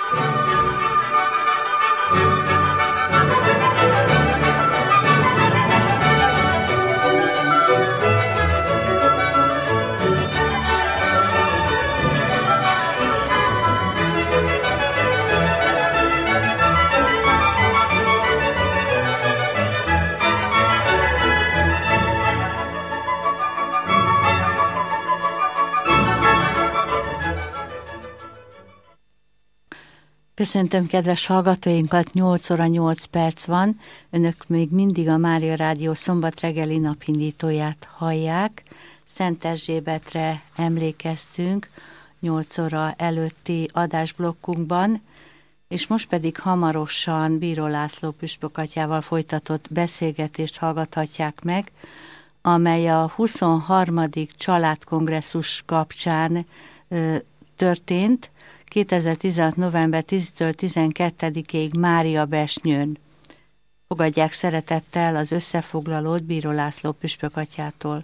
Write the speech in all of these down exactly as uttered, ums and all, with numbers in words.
Köszöntöm kedves hallgatóinkat, nyolc óra nyolc perc van, önök még mindig a Mária Rádió szombat reggeli napindítóját hallják. Szent Erzsébetre emlékeztünk nyolc óra előtti adásblokkunkban, és most pedig hamarosan Bíró László püspök atyával folytatott beszélgetést hallgathatják meg, amely a huszonharmadik családkongresszus kapcsán ö, történt, kétezer-tizenhat. november tíztől tizenkettedikéig Máriabesnyőn. Fogadják szeretettel az összefoglalót Bíró László püspök atyától.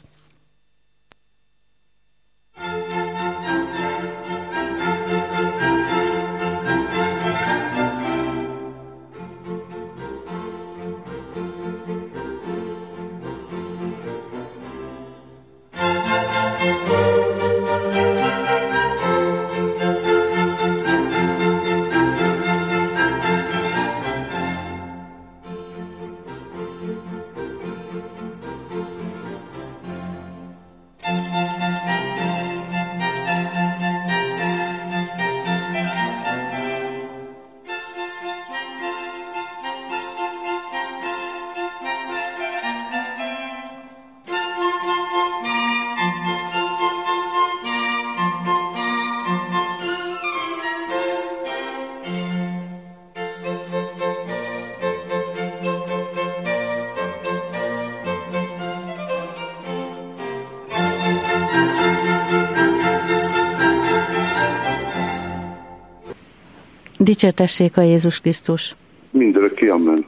Dicsértessék a Jézus Krisztus! Mindörökké, amen.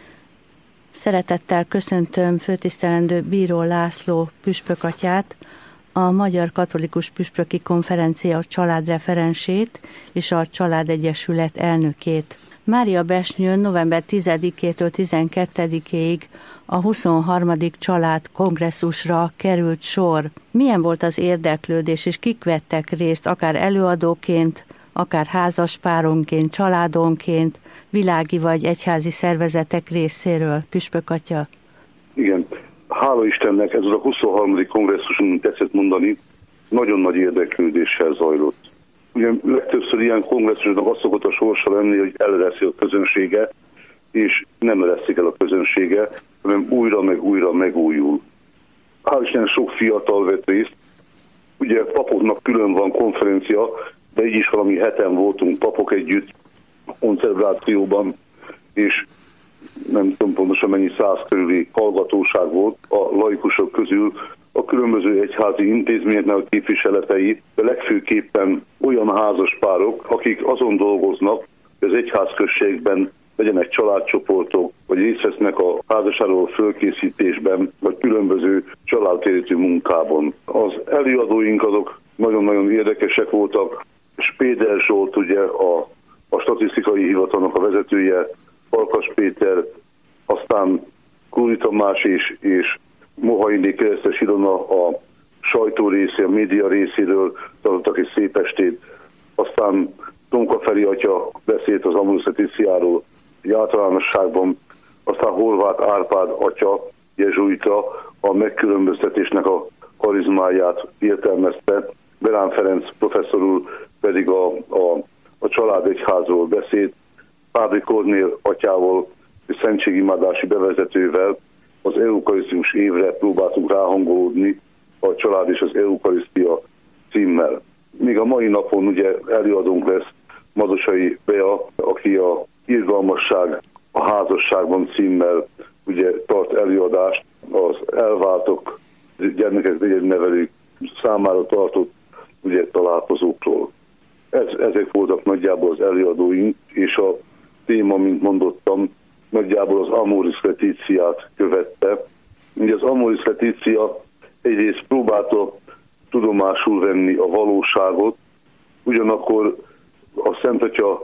Szeretettel köszöntöm főtisztelendő Bíró László püspök atyát, a Magyar Katolikus Püspöki Konferencia családreferensét és a Családegyesület elnökét. Máriabesnyőn november tizedikétől tizenkettedikéig a huszonharmadik család kongresszusra került sor. Milyen volt az érdeklődés, és kik vettek részt, akár előadóként, akár házaspáronként, családonként, világi vagy egyházi szervezetek részéről, püspök atya? Igen, hála Istennek ez a huszonharmadik kongresszuson tetszett mondani, nagyon nagy érdeklődéssel zajlott. Ugye legtöbbször ilyen kongresszusnak azt szokott a sorsa lenni, hogy elveszi a közönsége, és nem veszik el a közönsége, hanem újra meg újra megújul. Hál' Istennek sok fiatal vett részt, ugye papoknak külön van konferencia, de így is valami heten voltunk papok együtt a koncelebrációban, és nem tudom pontosan mennyi száz körüli hallgatóság volt a laikusok közül, a különböző egyházi intézményeknek a képviseletei, de legfőképpen olyan házaspárok, akik azon dolgoznak, hogy az egyházközségben legyenek családcsoportok, vagy részt vesznek a házasságról fölkészítésben, vagy különböző családtérítő munkában. Az előadóink azok nagyon-nagyon érdekesek voltak. Spéder Zsolt, ugye a, a statisztikai hivatalnak a vezetője, Farkas Péter, aztán Kúri Tamás és, és Mohainé Keresztes Ilona a sajtó részé, a média részéről tartottak egy szép estét. Aztán Tomka Feri atya beszélt az Amoris Laetitiáról egy általánosságban, aztán Horváth Árpád atya, jezsuita, a megkülönböztetésnek a karizmáját értelmezte, Berán Ferenc professzor úr pedig a, a, a családegyházról beszélt, Pádri Kornél atyával és szentségimádási bevezetővel az eukarisztikus évre próbáltunk ráhangolódni a Család és az Eukarisztia címmel. Még a mai napon ugye előadónk lesz Mazosai Bea, aki a Irgalmasság a házasságban címmel ugye tart előadást az elváltok, gyermekek nevelők számára tartott ugye találkozókról. Ez, ezek voltak nagyjából az előadóink, és a téma, mint mondottam, nagyjából az Amoris Laetitiát követte. Ugye az Amoris Laetitia egyrészt próbálta tudomásul venni a valóságot, ugyanakkor a Szent Atya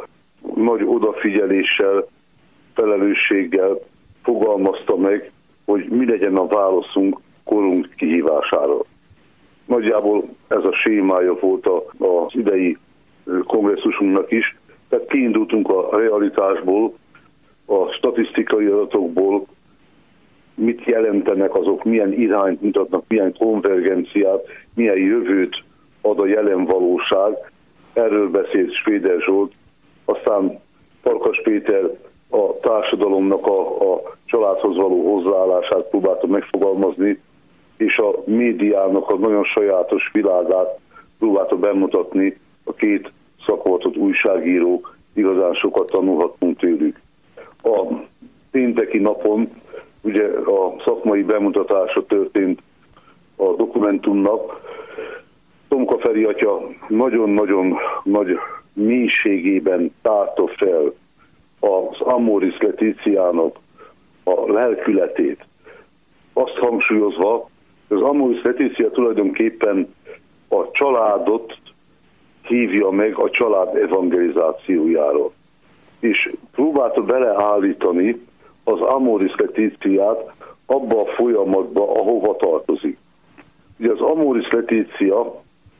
nagy odafigyeléssel, felelősséggel fogalmazta meg, hogy mi legyen a válaszunk korunk kihívására. Nagyjából ez a sémája volt az idei kongresszusunknak is, tehát kiindultunk a realitásból, a statisztikai adatokból, mit jelentenek azok, milyen irányt mutatnak, milyen konvergenciát, milyen jövőt ad a jelen valóság. Erről beszélt Schroeder Zsolt, aztán Farkas Péter a társadalomnak a, a családhoz való hozzáállását próbálta megfogalmazni, és a médiának a nagyon sajátos világát próbálta bemutatni. A két szakavatott újságíró, igazán sokat tanulhattunk tőlük. A pénteki napon ugye a szakmai bemutatása történt a dokumentumnak. Tomka Feri atya nagyon-nagyon nagy mélységében tárta fel az Amoris Laetitiának a lelkületét. Azt hangsúlyozva, hogy az Amoris Laetitia tulajdonképpen a családot hívja meg a család evangelizációjára. És próbálta beleállítani az Amoris Laetitiát abba a folyamatba, ahova tartozik. Ugye az Amoris Laetitia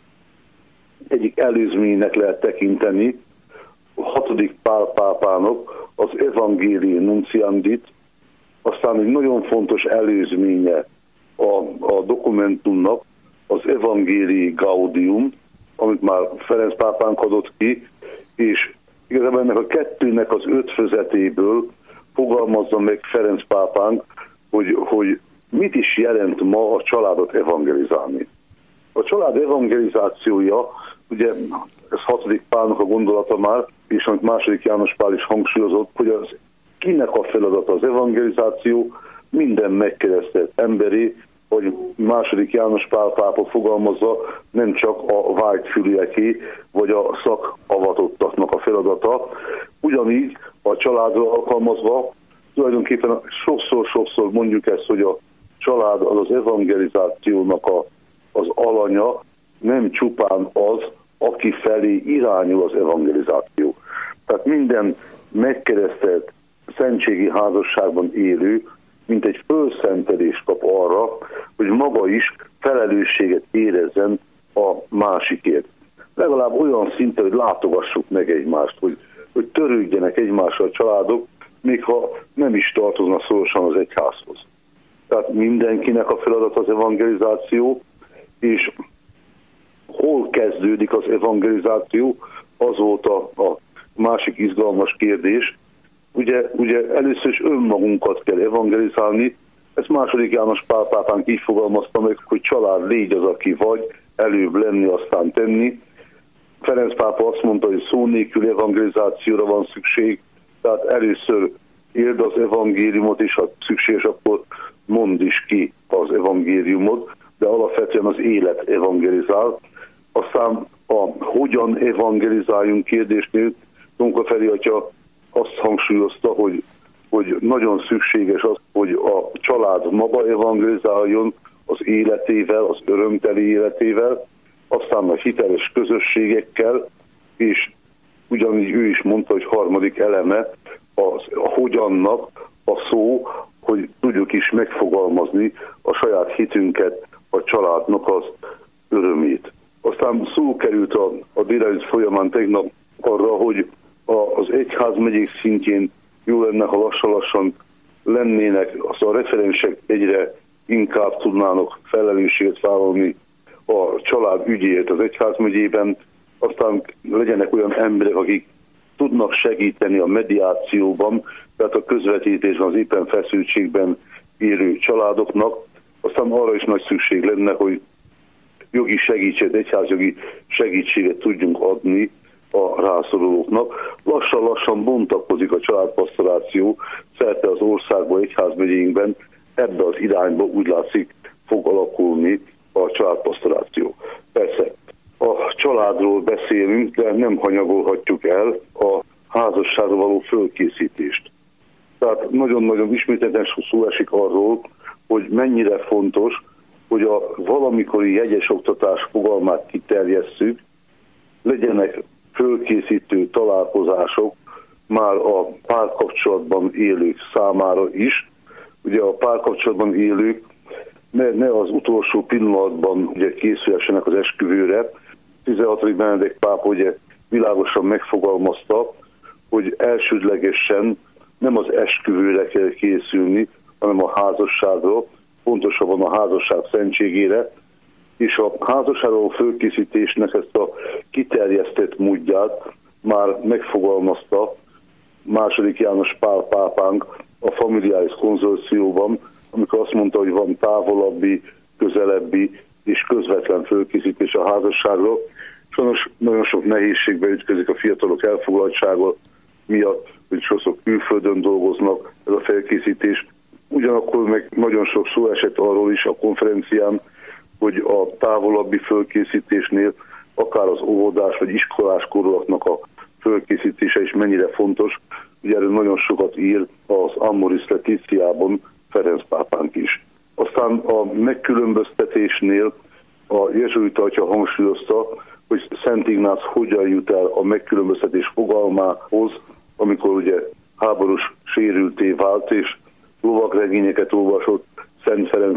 egyik előzménynek lehet tekinteni, a hatodik Pál pápának az Evangelii Nunciandit, aztán egy nagyon fontos előzménye a, a dokumentumnak az Evangelii Gaudium, amit már Ferenc pápánk adott ki, és igazából ennek a kettőnek az ötvözetéből fogalmazza meg Ferenc pápánk, hogy, hogy mit is jelent ma a családot evangelizálni. A család evangelizációja, ugye ez hatodik Pálnak a gondolata már, és amit második János Pál is hangsúlyozott, hogy az kinek a feladata az evangelizáció, minden megkeresztelt emberi, hogy második János Pál pápa fogalmazza, nem csak a vágyfülűeké, vagy a szakavatottaknak a feladata. Ugyanígy a családra alkalmazva, tulajdonképpen sokszor-sokszor mondjuk ezt, hogy a család az az evangelizációnak a, az alanya, nem csupán az, aki felé irányul az evangelizáció. Tehát minden megkeresztelt szentségi házasságban élő, mint egy fölszentelést kap arra, hogy maga is felelősséget érezzen a másikért. Legalább olyan szinten, hogy látogassuk meg egymást, hogy, hogy törődjenek egymással a családok, még ha nem is tartozna szorosan az egyházhoz. Tehát mindenkinek a feladat az evangelizáció, és hol kezdődik az evangelizáció, az volt a, a másik izgalmas kérdés. Ugye, ugye először is önmagunkat kell evangelizálni, ezt második János Pál pápánk így fogalmazta meg, hogy család, légy az, aki vagy, előbb lenni, aztán tenni. Ferenc pápa azt mondta, hogy szó nélkül evangelizációra van szükség, tehát először érd az evangéliumot, és ha szükséges, akkor mondd is ki az evangéliumot, de alapvetően az élet evangelizál. Aztán a hogyan evangelizáljunk kérdésnél Tomka Feri atya azt hangsúlyozta, hogy, hogy nagyon szükséges az, hogy a család maga evangelizáljon az életével, az örömteli életével, aztán a hiteles közösségekkel, és ugyanígy ő is mondta, hogy harmadik eleme az, a hogyannak a szó, hogy tudjuk is megfogalmazni a saját hitünket, a családnak az örömét. Aztán szó került a, a délelőtt folyamán tegnap arra, hogy a, az egyházmegyék szintjén jó lenne, ha lassan-lassan lennének, az a referensek egyre inkább tudnának felelősséget vállalni a család ügyéért az egyházmegyében, aztán legyenek olyan emberek, akik tudnak segíteni a mediációban, tehát a közvetítésben, az éppen feszültségben élő családoknak, aztán arra is nagy szükség lenne, hogy jogi segítséget, egyházjogi segítséget tudjunk adni a rászorulóknak. Lassan-lassan bontakozik a családpastoráció szerte az országban, egyházmegyénkben, ebbe az irányba úgy látszik fog alakulni a családpastoráció. Persze, a családról beszélünk, de nem hanyagolhatjuk el a házasságra való fölkészítést. Tehát nagyon-nagyon ismételten szó esik arról, hogy mennyire fontos, hogy a valamikori jegyes oktatás fogalmát kiterjesszük, legyenek fölkészítő találkozások már a párkapcsolatban élők számára is. Ugye a párkapcsolatban élők ne, ne az utolsó pillanatban ugye készülhessenek az esküvőre. tizenhatodik Benedek pápa ugye világosan megfogalmazta, hogy elsődlegesen nem az esküvőre kell készülni, hanem a házasságra, pontosabban a házasság szentségére, és a házasságról fölkészítésnek ezt a kiterjesztett módját már megfogalmazta második János Pál pápánk a Familiaris konzorcióban, amikor azt mondta, hogy van távolabbi, közelebbi és közvetlen fölkészítés a házasságra. Sajnos nagyon sok nehézségbe ütközik a fiatalok elfoglaltsága miatt, hogy sokszor külföldön dolgoznak, ez a felkészítés. Ugyanakkor meg nagyon sok szó esett arról is a konferencián, hogy a távolabbi fölkészítésnél akár az óvodás vagy iskolás korúaknak a fölkészítése is mennyire fontos. Ugye erről nagyon sokat ír az Amoris Laetitiában Ferenc pápánk is. Aztán a megkülönböztetésnél a jezsuita atya hangsúlyozta, hogy Szent Ignác hogyan jut el a megkülönböztetés fogalmához, amikor ugye háborús sérülté vált, és lovagregényeket olvasott, Szent Ferenc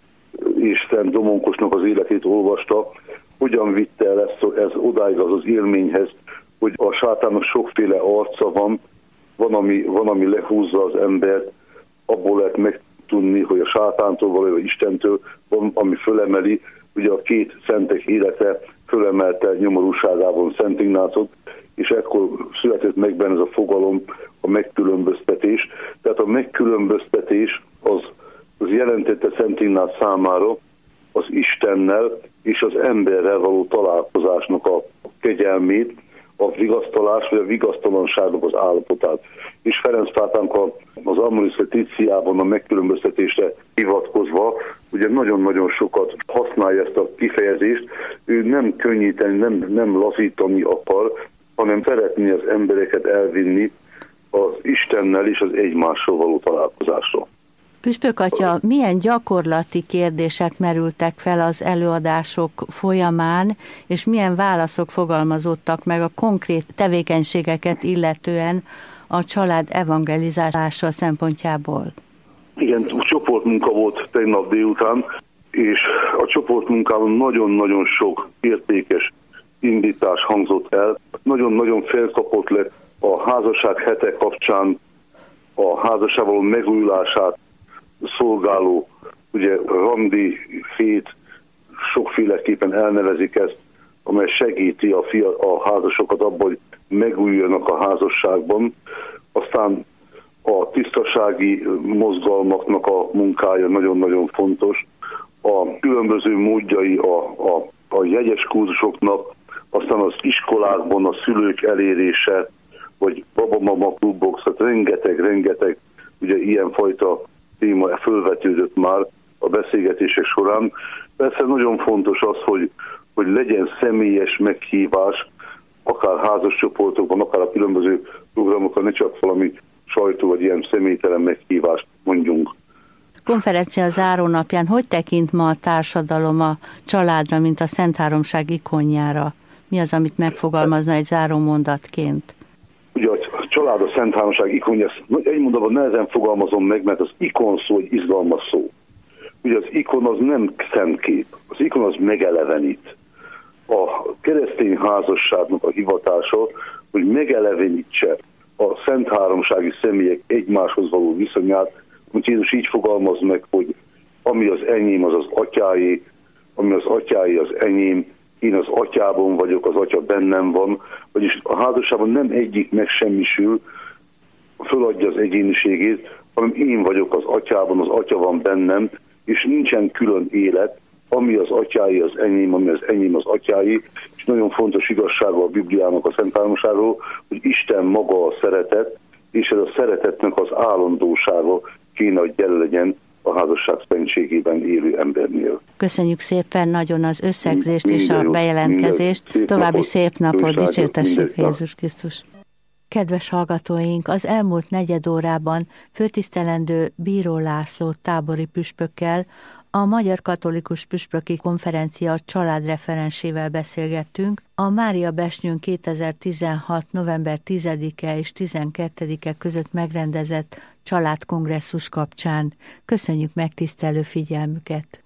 és Szent Domonkosnak az életét olvasta, hogyan vitte el ezt, ez odáig az az élményhez, hogy a sátának sokféle arca van, van ami, van, ami lehúzza az embert, abból lehet megtudni, hogy a sátántól való, vagy Istentől van, ami fölemeli. Ugye a két szentek élete fölemelte nyomorúságában Szent Ignácot, és ekkor született meg benne ez a fogalom, a megkülönböztetés. Tehát a megkülönböztetés az, az jelentette Szent Ignác számára az Istennel és az emberrel való találkozásnak a kegyelmét, a vigasztalás vagy a vigasztalanságnak az állapotát. És Ferenc pápánk az Amoris Laetitiában a megkülönböztetésre hivatkozva ugye nagyon-nagyon sokat használja ezt a kifejezést. Ő nem könnyíteni, nem, nem lazítani akar, hanem szeretné az embereket elvinni az Istennel és az egymással való találkozásra. Püspök atya, milyen gyakorlati kérdések merültek fel az előadások folyamán, és milyen válaszok fogalmazódtak meg a konkrét tevékenységeket illetően a család evangelizálása szempontjából? Igen, csoportmunka volt tegnap délután, és a csoportmunkában nagyon-nagyon sok értékes indítás hangzott el. Nagyon-nagyon felkapott lett a házasság hete kapcsán a házasság való megújulását szolgáló, ugye randi fét, sokféleképpen elnevezik ezt, amely segíti a, fia, a házasokat abban, hogy megújuljanak a házasságban. Aztán a tisztasági mozgalmaknak a munkája nagyon-nagyon fontos. A különböző módjai a, a, a jegyes kurzusoknak, aztán az iskolákban a szülők elérése, vagy babamama klubok, tehát rengeteg-rengeteg ugye ilyenfajta téma fölvetődött már a beszélgetések során. Persze nagyon fontos az, hogy, hogy legyen személyes meghívás, akár házas csoportokban, akár a különböző programokon, ne csak valami sajtó vagy ilyen személytelen meghívást mondjunk. Konferencia zárónapján hogy tekint ma a társadalom a családra, mint a Szent Háromság ikonjára? Mi az, amit megfogalmazna egy zárómondatként? Ugye a család a Szent Háromság ikonja, egy mondatban nehezen fogalmazom meg, mert az ikon szó egy izgalmas szó. Ugye az ikon az nem szentkép, az ikon az megelevenít. A keresztény házasságnak a hivatása, hogy megelevenítse a Szent Háromsági személyek egymáshoz való viszonyát, hogy Jézus így fogalmaz meg, hogy ami az enyém, az az atyáé, ami az atyáé, az enyém, én az atyában vagyok, az atya bennem van, vagyis a házasságban nem egyik megsemmisül, föladja az egyéniségét, hanem én vagyok az atyában, az atya van bennem, és nincsen külön élet, ami az atyáé, az enyém, ami az enyém, az atyáé, és nagyon fontos igazsága a Bibliának, a Szent Háromságról, hogy Isten maga a szeretet, és ez a szeretetnek az állandósága kéne, hogy jelen legyen a házasság szentségében élő embernél. Köszönjük szépen nagyon az összegzést minden és a jó, bejelentkezést. Szép További napot, szép napot, dicsértessük Jézus Krisztus. Kedves hallgatóink, az elmúlt negyed órában főtisztelendő Bíró László tábori püspökkel A Magyar Katolikus Püspöki Konferencia családreferensével beszélgettünk a Mária Besnyőn kétezer-tizenhat. november tizedike és tizenkettedike között megrendezett családkongresszus kapcsán. Köszönjük megtisztelő figyelmüket!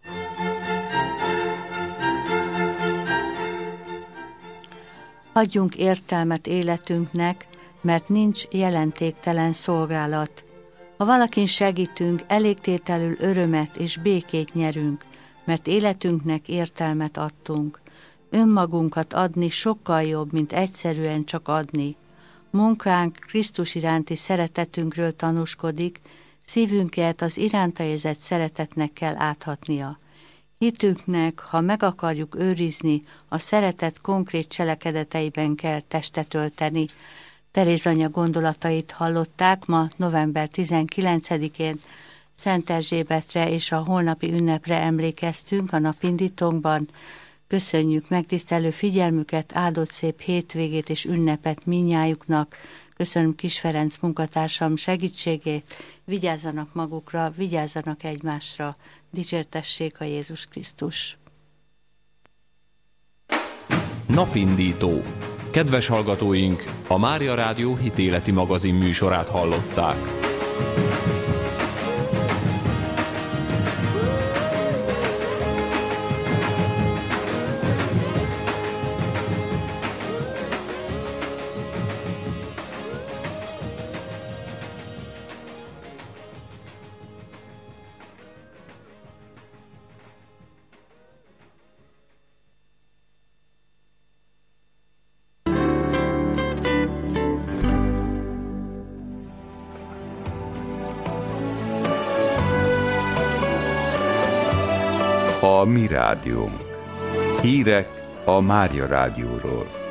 Adjunk értelmet életünknek, mert nincs jelentéktelen szolgálat. Ha valakin segítünk, elégtételül örömet és békét nyerünk, mert életünknek értelmet adtunk. Önmagunkat adni sokkal jobb, mint egyszerűen csak adni. Munkánk Krisztus iránti szeretetünkről tanúskodik, szívünket az iránta érzett szeretetnek kell áthatnia. Hitünknek, ha meg akarjuk őrizni, a szeretet konkrét cselekedeteiben kell testet ölteni. Teréz anya gondolatait hallották ma november tizenkilencedikén. Szent Erzsébetre és a holnapi ünnepre emlékeztünk a napindítónkban. Köszönjük megtisztelő figyelmüket, áldott szép hétvégét és ünnepet mindnyájuknak. Köszönöm Kis Ferenc munkatársam segítségét. Vigyázzanak magukra, vigyázzanak egymásra. Dicsértessék a Jézus Krisztus. Napindító. Kedves hallgatóink, a Mária Rádió hitéleti magazin műsorát hallották. A mi rádiónk. Hírek a Mária Rádióról.